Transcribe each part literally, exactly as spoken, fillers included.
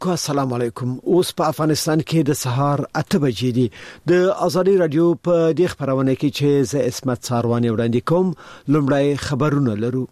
السلام علیکم. اوس په افغانستان کې د سهار اته بجې دي. د ازادي رادیو په دې خبرونه کې چې ز اسمت څارواني وړاندې کوم لومړی خبرونه لرو.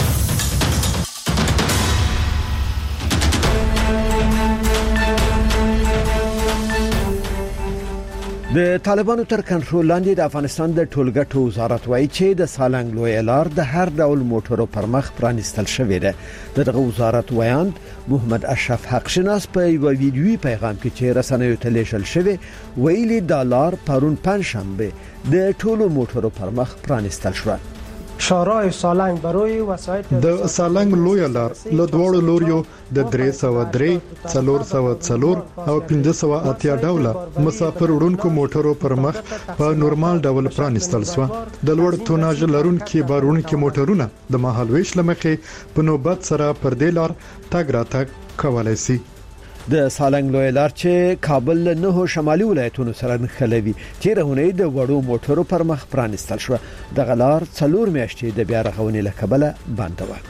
د طالبانو تر کنټرول لاندې د افغانستان د ټولګټو وزارت وایي چې د سالنګ لوی لار د هر ډول موټرو پر مخ پرانستل شوې ده. دغه وزارت وایاند محمد اشرف حق شناس په یو ویډیوي پیغام کې چې رسنیو ته لیږل شوی ویلي د لار پرون پنځشنبه د ټولو موټرو پر مخ پرانستل شو. شورای سالنگ برای وسایط د سالنگ لوی لار له دوړو لوریو د درې سوه درې څلور سوه څلور او پنځه سوه اتیا ډوله مسافر وړونکو موټرو پر مخ په نورمال ډول پرانستل شو. د لوړ توناژ لرونکو بارونکو موټرونه د مهالويش لمخې په نوبت سره پر دې لار تګ راتګ کولای شي. د سالنګ لوی لار چې کابل له نه شمالي ولایتونو سره نښلوي چې رهونې د وړو موټرو پر مخ پرانستل شو. د غلار څلور میاشتې د بیا رغونې لکبله بند و.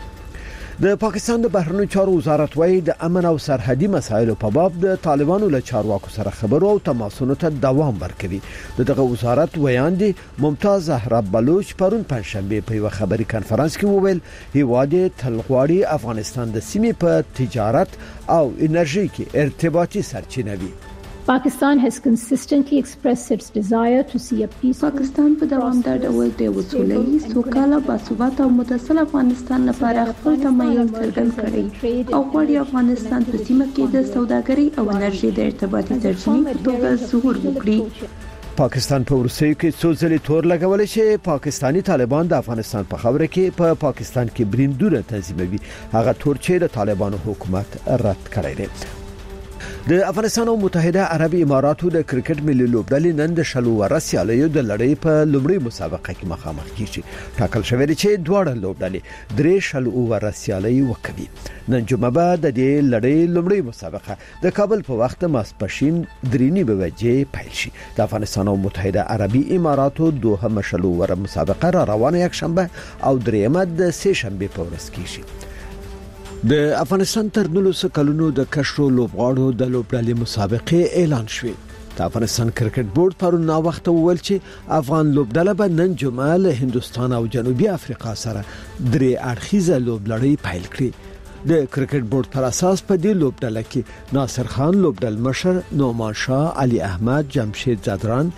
د پاکستان د بهرنیو چارو وزارت وایي د امن او سرحدي مسایلو په باب د طالبانو له چارواکو سره خبرو او تماسونو ته دوام ورکوي. دغه وزارت ویاندي ممتاز زهرا بلوچ پرون پنځشنبه په یو خبري کانفرنس کې وویل هیواد تلغواړي افغانستان د سیمې په تجارت او انرژي کې ارتباطي سرچینه وي. Pakistan has consistently expressed its desire to see a peaceful پاکستان په دوامدار ډول د وسولې سوکاله باثباته او متصل افغانستان لپاره خپل تمایل څرګند کړی او غواړي افغانستان په سیمه کې د سوداګرۍ او انرژي د ارتباطي سرچینې په توګه ظهور وکړي. پاکستان په ورسېو کې څو ځلې تور لګولې چې پاکستانی طالبان د افغانستان په خبره کې په پا پاکستان کې بریندونه تنظیموي. هغه تور چې د طالبانو حکومت رد کړی دی. د افغانستان او متحده عربي اماراتو د کرکټ ملي لوبډلې نن د شلو ور سیالیو د لړۍ په لومړۍ مسابقه کې مخامخ کیږي. ټاکل شوی دی چې دواړه لوبډلې درې شلو ور سیالي وکوي. نن جمعه به د دې لړۍ لومړۍ مسابقه د کابل په وخت ماسپښین درې بجې پیل شي. د افغانستان او متحده عربي اماراتو دوه شلو ور مسابقه را روانه یک شنبه او دریمه د سه شنبه په ورځ کیږي. د افغانستان تر نولس کلونو د کشرو لوبغاړو د لوبډلې مسابقې اعلان شوې. د افغانستان کرکټ بورډ پرون نا وخت وویل چې افغان لوبډله به نن جمعه له هندستان او جنوبي افریقا سره درې اړخیزه لوبلړۍ پیل کړي. د کرکټ بورډ پر اساس په دې لوبډله کې ناصر خان لوبډل مشر، نومان شاه، علي احمد، جمشید زدران،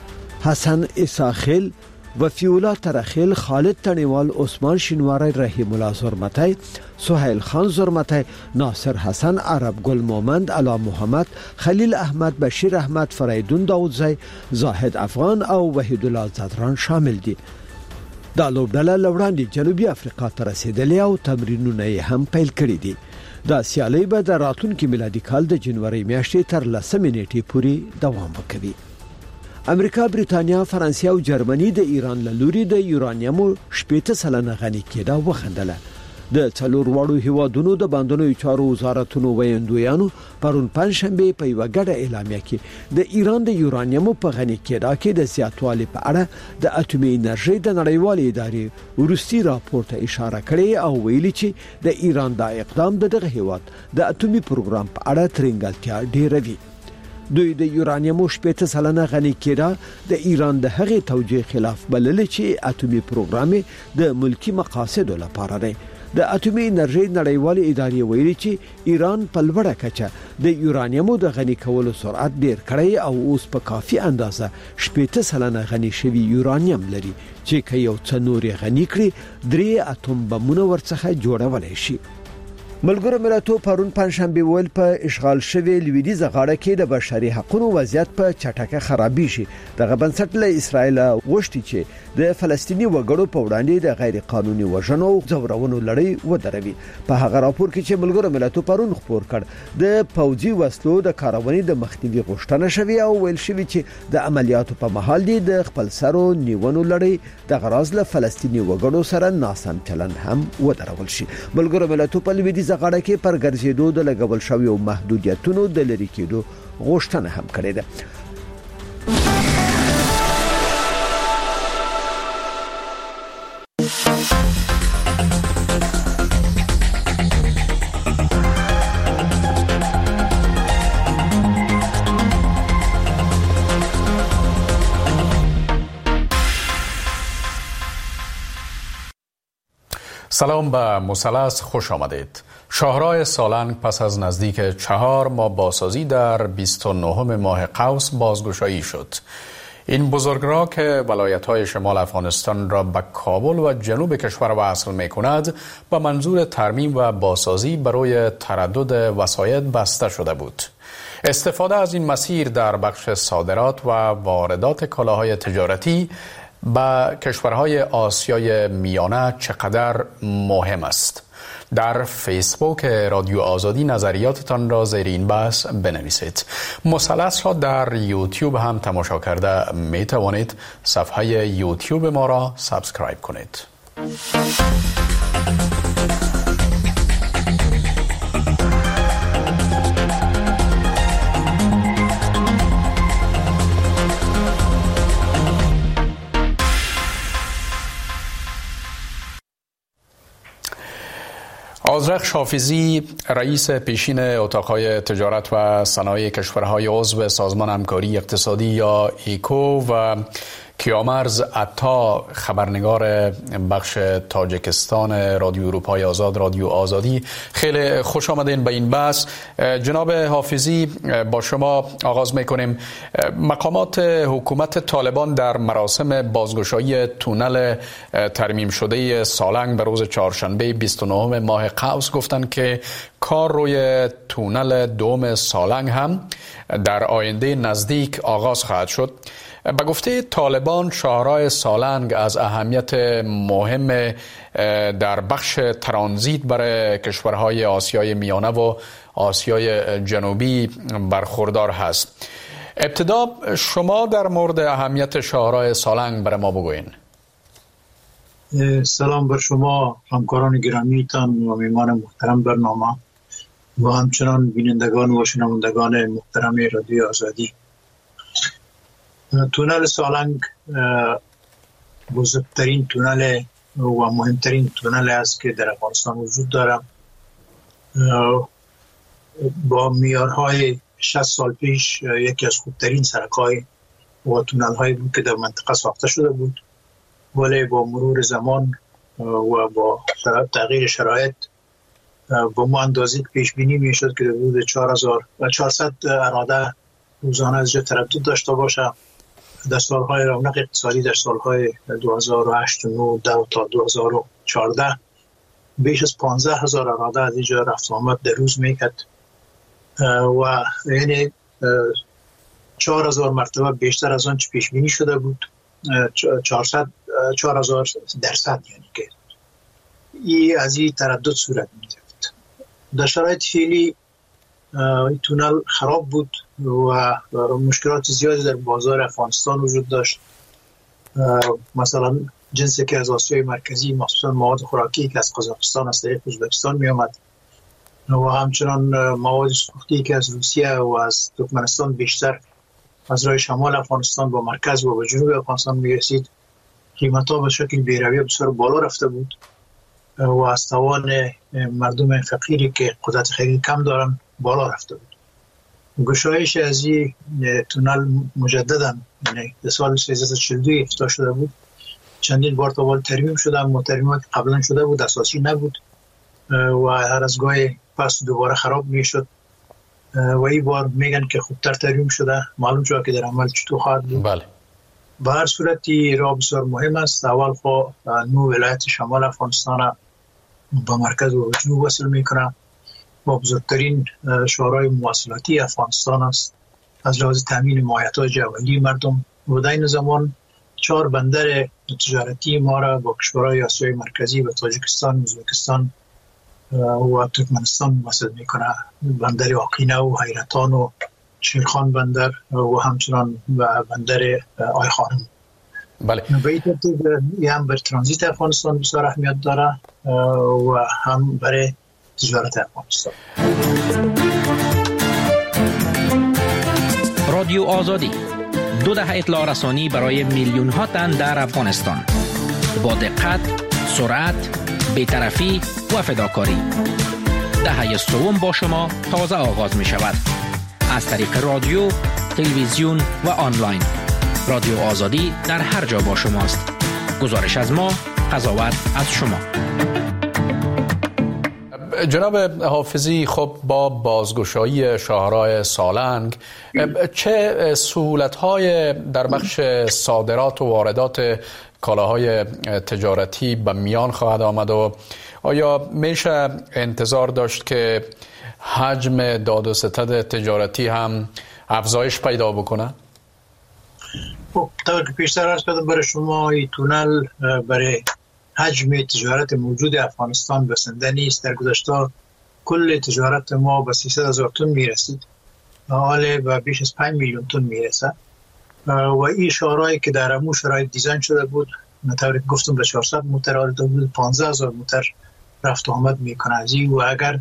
حسن اساخیل، وفیولا ترخیل، خالد تنیوال، عثمان شینواری، رحیم الله زرمتی، سهیل خان زرمتی، ناصر حسن، عرب گل مومند، علا محمد، خلیل احمد، بشیر احمد، فریدون داودزی، زاهد افغان او وحید الله زدران شامل دي. دا لوبډله لوړاندې جنوبي افریقا ته رسیدلې او تمرینونه یې هم پیل کړي دي. دا سیالي به د راتلونکي میلادي کال د جنوري میاشتې تر لسمې نیټې پورې دوام وکړي. امریکا، بریتانیا، فرانسې او جرمني د ایران له لوري د یورانیمو شپږ سلنه غني کېدا وخندله. د څلور وړو هیوادونو د باندنوي چارو وزارتونو ویاندویانو پرون پنځشنبه په یو غټه اعلامیه کې د ایران د یورانیمو په غني کېدا کې د زیاتوالي په اړه د اټومي انرژي د نړیوالې ادارې ورستي راپور ته اشاره کړې او ویلي چې د ایران د اقدام دغه هیواد د اټومي پروګرام په اړه ترنګلتیا ډیروي. دوی د یورانیمو شپږ سلنه غني کېدا د ایران د هغې توجیه خلاف بلل چې اټومي پروګرام د ملکی مقاصدو لپاره دی. د اټومي انرژي نړیوالې ادارې ویلي چې ایران په لوړه کچه د یورانیمو د غني کولو سرعت ډیر کړی او اوس په کافي اندازه شپږ سلنه غني شوی یورانیم لري چې که یو څه نور غني کړي درې اټوم بمونه ورڅخه جوړولای شي. ملګرو ملتونو پرون پنځشنبه ویل په اشغال شوی لویدیځ غاړه کې د بشري حقوقو وضعیت په چټکه خرابې شي. دغه بنسټ له اسرائیل غوښتي چې د فلسطینی وګړو په وړاندې د غیر قانوني وژنو او ځورونو لړۍ ودروي. په هغه راپور کې چې ملګرو ملتونو پرون خبر کړ د پوځي وسلو د کارونې د مخنیوي غوښتنه شوی او ویل شوی چې د عملیاتو په محل دي د خپل سرو نیونو لړۍ د غراض له فلسطینی وګړو سره ناسم چلند هم ودرول شي. ملګرو ملتونو په لویدیځ غاړه کې پر ګرځېدو د لګول شوی او محدودیتونو د لری کېدو غوښتنه هم کړې ده. سلام به مثلث خوش آمدید. شاهراه سالنگ پس از نزدیک چهار ماه بازسازی در بیست و نهم ماه قوس بازگشایی شد. این بزرگراه که ولایت‌های شمال افغانستان را به کابل و جنوب کشور وصل می‌کند به منظور ترمیم و بازسازی برای تردد وسایط بسته شده بود. استفاده از این مسیر در بخش صادرات و واردات کالاهای تجارتی به کشورهای آسیای میانه چقدر مهم است؟ در فیسبوک رادیو آزادی نظریاتتان را زیر این بحث بنویسید. مثلث را در یوتیوب هم تماشا کرده می توانید. صفحه یوتیوب ما را سابسکرایب کنید. آذرخش حافظی رئیس پیشین اتاقهای تجارت و صنایع کشورهای عضو سازمان همکاری اقتصادی یا ایکو و کیامرز عطا خبرنگار بخش تاجیکستان رادیو اروپای آزاد رادیو آزادی، خیلی خوش آمدین به این بحث. جناب حافظی، با شما آغاز میکنیم. مقامات حکومت طالبان در مراسم بازگشایی تونل ترمیم شده سالنگ به روز چهارشنبه بیست و نهم ماه قوس گفتند که کار روی تونل دوم سالنگ هم در آینده نزدیک آغاز خواهد شد. به گفته طالبان شاهراه سالنگ از اهمیت مهم در بخش ترانزیت برای کشورهای آسیای میانه و آسیای جنوبی برخوردار هست. ابتدا شما در مورد اهمیت شاهراه سالنگ برای ما بگوین. سلام بر شما همکاران گرامیتان و میهمان محترم برنامه و همچنان بینندگان و شنوندگان محترم رادیو آزادی. تونل سالنگ بزرگترین تونل و مهمترین تونل است که در افغانستان وجود دارد. با معیارهای شصت سال پیش یکی از خوبترین سرک‌های و تونل‌هایی بود که در منطقه ساخته شده بود، ولی با مرور زمان و با تغییر شرایط با ما اندازه که پیش بینی میشد که حدود چهار هزار و چهارصد اراده روزانه از جا تردد داشته باشه. در سالهای رونق اقتصادی در سالهای دو هزار و هشت و نه ده تا دو هزار و چهارده بیش از پانزده هزار اراده از اینجا رفت آمد در روز میکرد و یعنی چهار هزار مرتبه بیشتر از آن چه پیش بینی شده بود. چهارصد چهار هزار درصد، یعنی که این از این تردد صورت می‌گرفت. در شرایط فعلی این تونل خراب بود و مشکلات زیادی در بازار افغانستان وجود داشت. مثلا جنسی که از آسیای مرکزی، مخصوصا مواد خوراکی که از قزاقستان از طریق ازبکستان می آمد و همچنان مواد سوختی که از روسیه و از ترکمنستان بیشتر از راه شمال افغانستان با مرکز و به جنوب افغانستان می رسید، قیمت‌ها به شکل بی‌رویه بسیار بالا رفته بود و از توان مردم فقیری که قدرت خرید کم دارن بالا رفته بود. گشایش از این تونل مجددا یعنی در سال سیزده چهل و دو افتتاح شده بود. چندین بار تا ترمیم شده، اما ترمیمات قبلا شده بود اساسی نبود و هر از گاهی پس دوباره خراب میشد و این بار میگن که خوبتر ترمیم شده. معلوم شد که در عمل چطور خواهد بود. بله. به هر صورتی راه بسیار مهم است. اول خو نو ولایت شمال افغانستان با مرکز و جنوب وصل میکنه و بزرگترین شاهراه مواصلاتی افغانستان است از لحاظ تامین مایحتاج اولیه مردم. و در این زمان چهار بندر تجارتی ما را با کشورهای آسیای مرکزی و تاجیکستان، ازبکستان و ترکمنستان وصل میکنه. بندر آقینه و حیرتان و شیرخان بندر و همچنان بندر آی خانم. بله. به این ترتیب هم بر ترانزیت افغانستان بسیار اهمیت داره و هم برای تجارت افغانستان. رادیو آزادی، دو دهه اطلاع رسانی برای میلیون ها تن در افغانستان، با دقت، سرعت، بی‌طرفی و فداکاری. دهه سوم با شما تازه آغاز می شود. از طریق رادیو، تلویزیون و آنلاین. رادیو آزادی در هر جا با شماست. گزارش از ما، قضاوت از شما. جناب حافظی، خب با بازگشایی شاهراه سالنگ چه سهولت‌های در بخش صادرات و واردات کالاهای تجارتی به میان خواهد آمد و آیا میشه انتظار داشت که حجم داد و ستد تجارتی هم افزایش پیدا بکنه؟ خب طور که پیشتر عرض کردم برای شما این تونل برای حجم تجارت موجود افغانستان بسنده نیست. در گذشته کل تجارت ما به سیصد هزار تن میرسید، حالا به بیش از پنج میلیون تن میرسه و این شاهراهی که در امو شرایط دیزاین شده بود طوری که گفتم به چهارصد موتر آورده بود، پانزده هزار موتر رفت آمد میکنه از این و اگر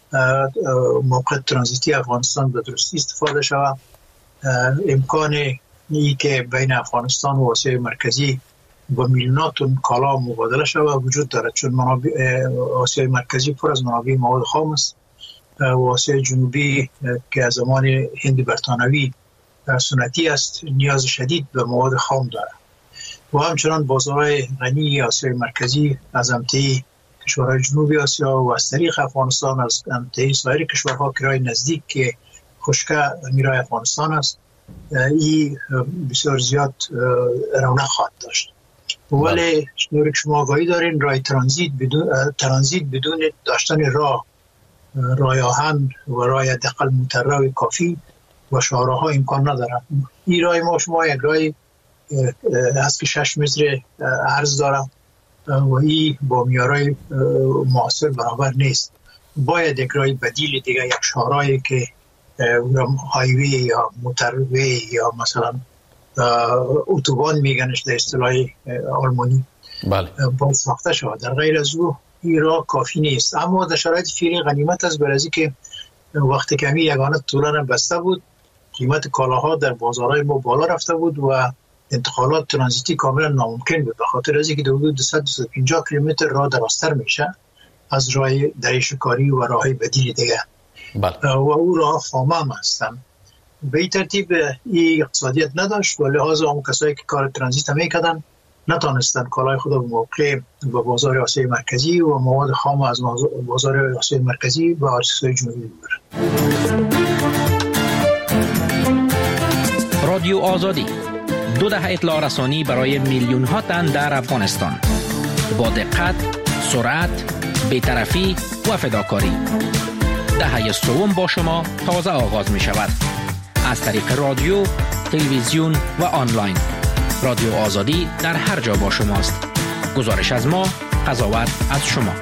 موقع ترانزیتی افغانستان به درستی استفاده شود امکان ای که بین افغانستان و آسیای مرکزی با میلیونات تن کالا مبادله شود وجود دارد، چون منابع آسیای مرکزی پر از منابع مواد خام است و آسیای جنوبی که از زمان هند برطانوی سنتی است نیاز شدید به مواد خام دارد و همچنان بازارهای غنی آسیای مرکزی از امتحی کشورهای جنوبی آسیا و از طریق افغانستان از امتحی سایر کشورها که رای نزدیک که خشکه میرای افغانستان است این بسیار زیاد رونق خواهد داشت. ولی شنوری که شما آگاهی دارین رای ترانزیت بدون ترانزیت بدون داشتن راه رای آهن و رای حداقل موترروی کافی و شاهراه‌ها امکان ندارد. این رای ما شما یک رای هست که شش متر عرض دارد و این با میارای معاصر برابر نیست. باید یک رای بدیل دیگه، یک شاهراهی که هایوی یا موتروی یا مثلا اتوبان میگنش در اصطلاح آلمانی بله باید ساخته شود. در غیر از او این راه کافی نیست. اما در شرایط فعلی غنیمت است برای که وقتی که همین یگانه طولان بسته بود قیمت کالاها در بازارهای ما بالا رفته بود و انتقالات ترانزیتی کاملا ناممکن بود، به خاطر از اینکه حدود دویست تا پنجاه کیلومتر راه دراستر میشه از راه دریچه‌کاری و راههای بدیل دیگه. بله. و او راه خامه هم هستن. به این ترتیب این اقتصادیت نداشت و لحاظ اون کسایی که کار ترانزیت هم میکردن نتانستن کالای خود به موقع به بازار آسیای مرکزی و مواد خام از بازار آسیای مرکزی و آسیای جنوبی ببرن. رادیو آزادی، دو دهه اطلاع رسانی برای میلیون ها تن در افغانستان، با دقت، سرعت، بی‌طرفی و فداکاری. دهه سوم با شما تازه آغاز می شود از طریق رادیو، تلویزیون و آنلاین. رادیو آزادی در هر جا با شماست. گزارش از ما، قضاوت از شما.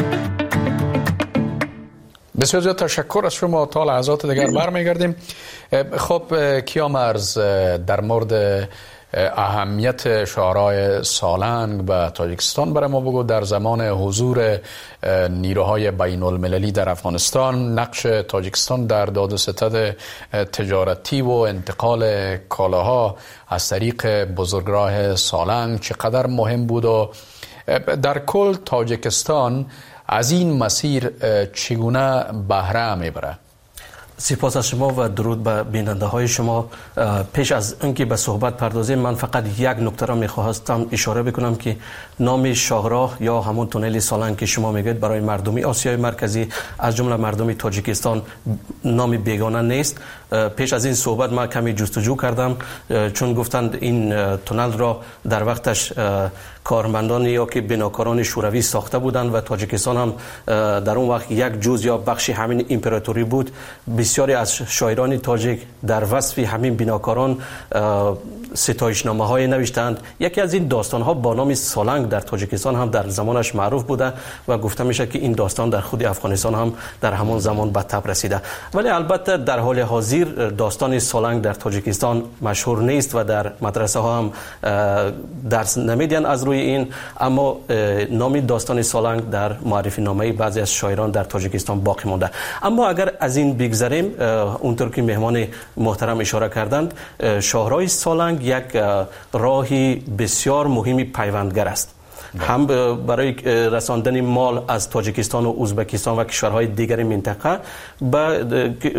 بسیار زیاد تشکر از شما. تا لحظات دیگر برمیگردیم. خب کیامرز، در مورد اهمیت شاهراه سالنگ به تاجیکستان برای ما بگو. در زمان حضور نیروهای بین المللی در افغانستان نقش تاجیکستان در داد و ستد تجارتی و انتقال کالاها از طریق بزرگراه سالنگ چقدر مهم بود و در کل تاجیکستان از این مسیر چگونه بهره میبره؟ سپاس از شما و درود به بیننده های شما. پیش از اینکه به صحبت پردازیم من فقط یک نکته را میخواستم اشاره بکنم که نام شاهراه یا همون تونل سالنگ که شما میگید برای مردمی آسیای مرکزی از جمله مردمی تاجیکستان نام بیگانه نیست. پیش از این صحبت من کمی جستجو کردم چون گفتند این تونل را در وقتش کارمندان یا که بناکاران شوروی ساخته بودند و تاجیکستان هم در اون وقت یک جزء یا بخشی همین امپراتوری بود. بسیاری از شاعران تاجیک در وصف همین بناکاران ستایشنامه های نوشتند. یکی از این داستان ها با نام سالنگ در تاجیکستان هم در زمانش معروف بوده و گفته میشه که این داستان در خود افغانستان هم در همان زمان به تب رسیده. ولی البته در حال حاضر داستان سالنگ در تاجیکستان مشهور نیست و در مدرسه ها هم درس نمیدن از روی این، اما نام داستان سالنگ در معرفی نامه بعضی از شاعران در تاجیکستان باقی مونده. اما اگر از این بگذریم، اونطور که مهمان محترم اشاره کردند، شاهراه سالنگ یک راهی بسیار مهمی پیوندگر است، هم برای رساندن مال از تاجیکستان و ازبکستان و کشورهای دیگر منطقه به